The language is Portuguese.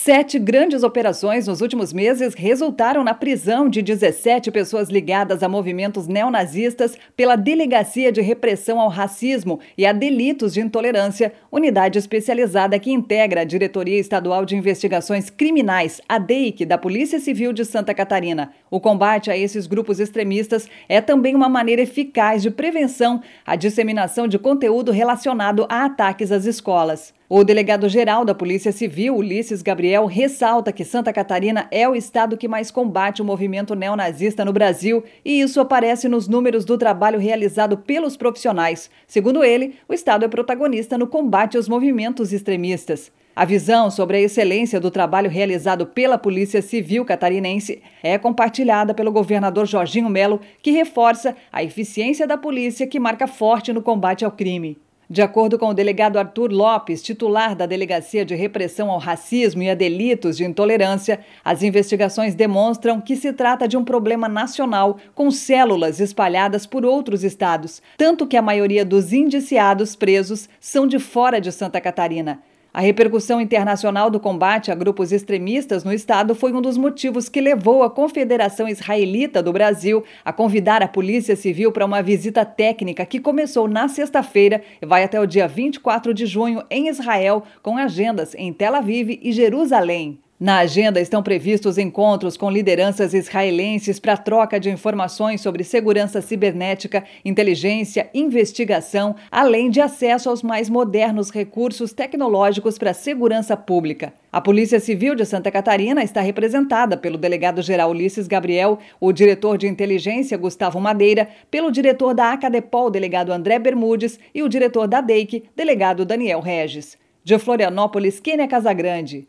7 grandes operações nos últimos meses resultaram na prisão de 17 pessoas ligadas a movimentos neonazistas pela Delegacia de Repressão ao Racismo e a Delitos de Intolerância, unidade especializada que integra a Diretoria Estadual de Investigações Criminais, a DEIC, da Polícia Civil de Santa Catarina. O combate a esses grupos extremistas é também uma maneira eficaz de prevenção à disseminação de conteúdo relacionado a ataques às escolas. O delegado-geral da Polícia Civil, Ulisses Gabriel, ressalta que Santa Catarina é o estado que mais combate o movimento neonazista no Brasil e isso aparece nos números do trabalho realizado pelos profissionais. Segundo ele, o estado é protagonista no combate aos movimentos extremistas. A visão sobre a excelência do trabalho realizado pela Polícia Civil catarinense é compartilhada pelo governador Jorginho Melo, que reforça a eficiência da polícia que marca forte no combate ao crime. De acordo com o delegado Arthur Lopes, titular da Delegacia de Repressão ao Racismo e a Delitos de Intolerância, as investigações demonstram que se trata de um problema nacional com células espalhadas por outros estados, tanto que a maioria dos indiciados presos são de fora de Santa Catarina. A repercussão internacional do combate a grupos extremistas no estado foi um dos motivos que levou a Confederação Israelita do Brasil a convidar a Polícia Civil para uma visita técnica que começou na sexta-feira e vai até o dia 24 de junho em Israel, com agendas em Tel Aviv e Jerusalém. Na agenda estão previstos encontros com lideranças israelenses para troca de informações sobre segurança cibernética, inteligência, investigação, além de acesso aos mais modernos recursos tecnológicos para a segurança pública. A Polícia Civil de Santa Catarina está representada pelo delegado-geral Ulisses Gabriel, o diretor de inteligência Gustavo Madeira, pelo diretor da Acadepol, delegado André Bermudes, e o diretor da DEIC, delegado Daniel Regis. De Florianópolis, Kênia Casagrande.